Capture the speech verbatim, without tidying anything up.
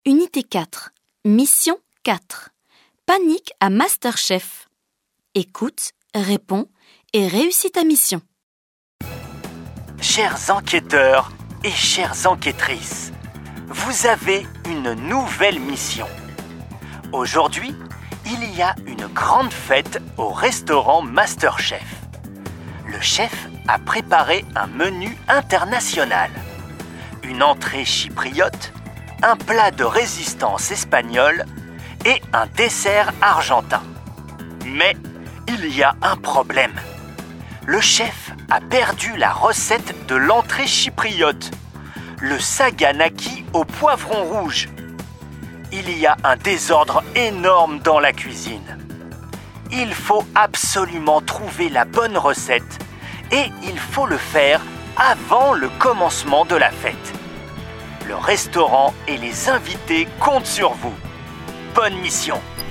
Unité quatre. Mission quatre. Panique à MasterChef. Écoute, réponds et réussis ta mission. Chers enquêteurs et chères enquêtrices, vous avez une nouvelle mission. Aujourd'hui, il y a une grande fête au restaurant MasterChef. Le chef a préparé un menu international. Une entrée chypriote, un plat de résistance espagnole et un dessert argentin. Mais il y a un problème. Le chef a perdu la recette de l'entrée chypriote, le saganaki au poivron rouge. Il y a un désordre énorme dans la cuisine. Il faut absolument trouver la bonne recette et il faut le faire avant le commencement de la fête. Le restaurant et les invités comptent sur vous. Bonne mission!